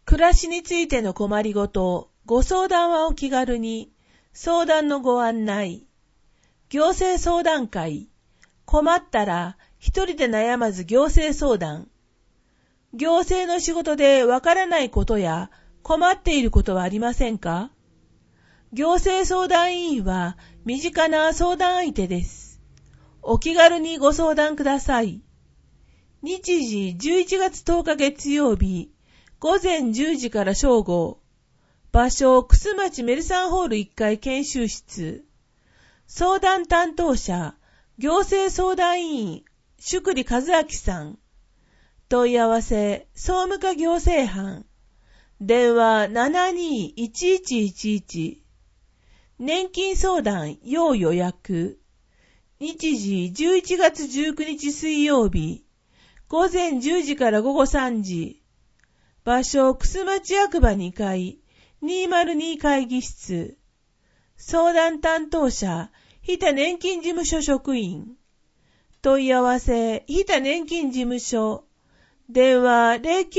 暮らしについての困りごと、ご相談はお気軽に、相談のご案内。行政相談会。困ったら、一人で悩まず行政相談。行政の仕事でわからないことや困っていることはありませんか？行政相談委員は身近な相談相手です。お気軽にご相談ください。日時11月10日月曜日、午前10時から正午。場所、楠町メルサンホール1階研修室。相談担当者、行政相談委員、宿利和明さん。問い合わせ、総務課行政班。電話721111。年金相談、要予約。日時11月19日水曜日。午前10時から午後3時。場所、楠町役場2階、202会議室。相談担当者、日田年金事務所職員。問い合わせ、日田年金事務所。電話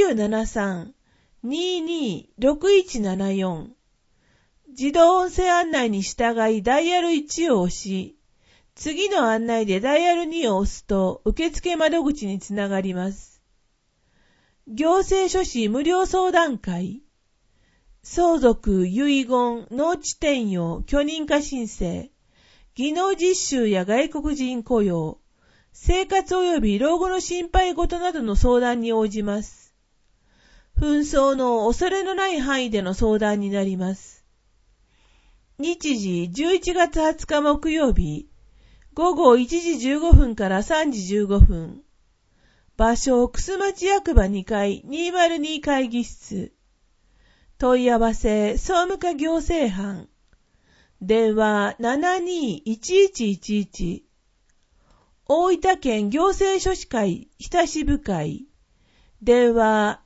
0973-226174。自動音声案内に従いダイヤル1を押し、次の案内でダイヤル2を押すと受付窓口につながります。行政書士無料相談会。相続、遺言、農地転用、許認可申請、技能実習や外国人雇用、生活及び老後の心配事などの相談に応じます。紛争の恐れのない範囲での相談になります。日時11月20日木曜日、午後1時15分から3時15分。場所、楠町役場2階202会議室。問い合わせ、総務課行政班。電話721111。大分県行政書士会日田支部会。電話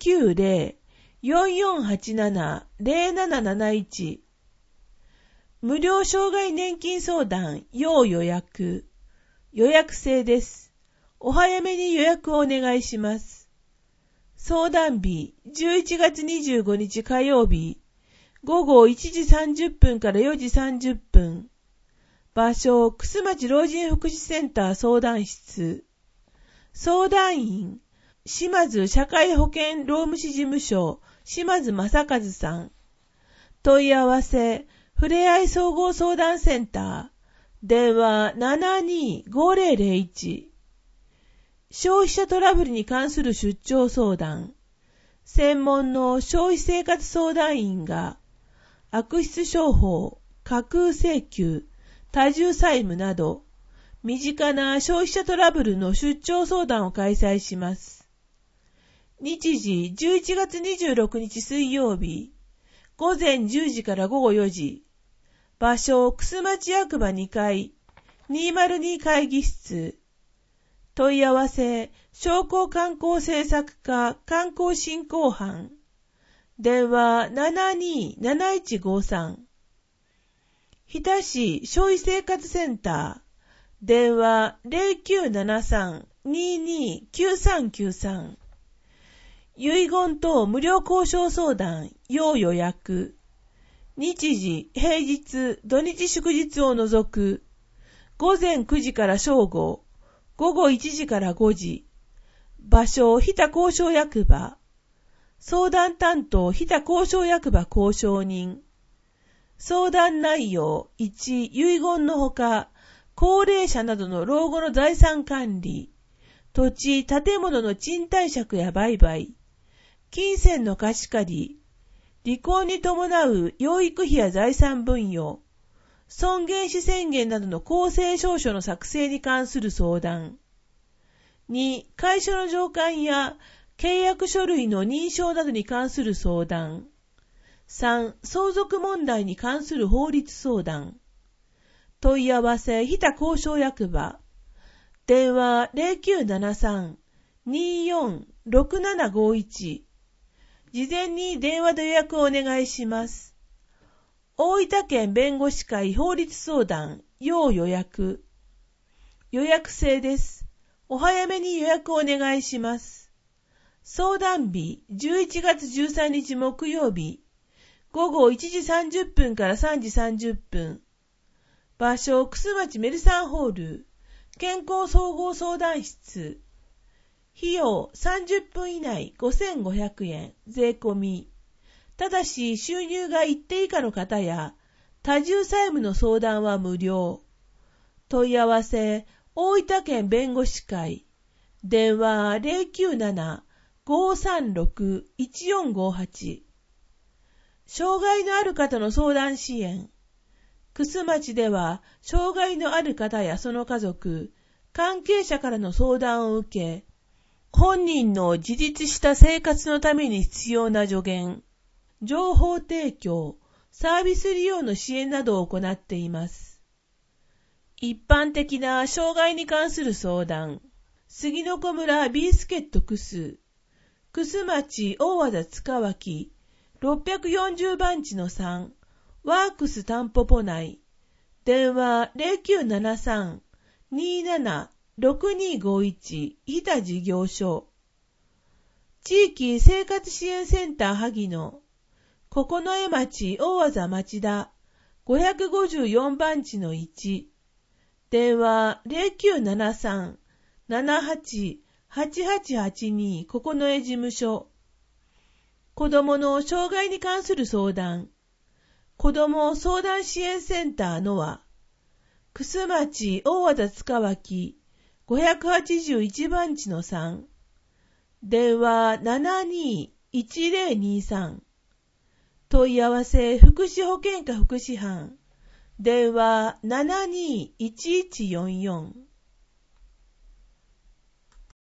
090-4487-0771。無料障害年金相談要予約。予約制です。お早めに予約をお願いします。相談日11月25日火曜日、午後1時30分から4時30分。場所、楠町老人福祉センター相談室。相談員、島津社会保険労務士事務所、島津正和さん。問い合わせ、ふれあい総合相談センター。電話725001。消費者トラブルに関する出張相談。専門の消費生活相談員が、悪質商法、架空請求、多重債務など、身近な消費者トラブルの出張相談を開催します。日時11月26日水曜日、午前10時から午後4時。場所、楠町役場2階、202会議室。問い合わせ、商工観光政策課観光振興班。電話727153。日田市消費生活センター。電話0973-229393。遺言等無料交渉相談要予約。日時、平日、土日祝日を除く。午前9時から正午。午後1時から5時。場所、日田交渉役場。相談担当、日田交渉役場交渉人。相談内容、1、遺言のほか、高齢者などの老後の財産管理、土地、建物の賃貸借や売買、金銭の貸し借り、離婚に伴う養育費や財産分与、尊厳死宣言などの公正証書の作成に関する相談。2、会社の条款や契約書類の認証などに関する相談。3、相続問題に関する法律相談。問い合わせ、日田交渉役場。電話0973-246751。事前に電話で予約をお願いします。大分県弁護士会法律相談要予約。予約制です。お早めに予約をお願いします。 相談日11月13日木曜日、午後1時30分から3時30分。場所、楠町メルサンホール、健康総合相談室。費用30分以内5500円、税込み。ただし収入が一定以下の方や、多重債務の相談は無料。問い合わせ、大分県弁護士会。電話097-536-1458。障害のある方の相談支援。楠町では、障害のある方やその家族、関係者からの相談を受け、本人の自立した生活のために必要な助言、情報提供、サービス利用の支援などを行っています。一般的な障害に関する相談、杉の子村ビースケット楠町大和田塚脇640番地の3、ワークスタンポポ内、電話0973-27-6251日田事業所。地域生活支援センター萩野、九重町大和田町田554番地の1、電話0973-78-8882九重事務所。子どもの障害に関する相談、子ども相談支援センターのは、楠町大和田塚脇581番地の3、電話721023、問い合わせ福祉保健課福祉班、電話721144。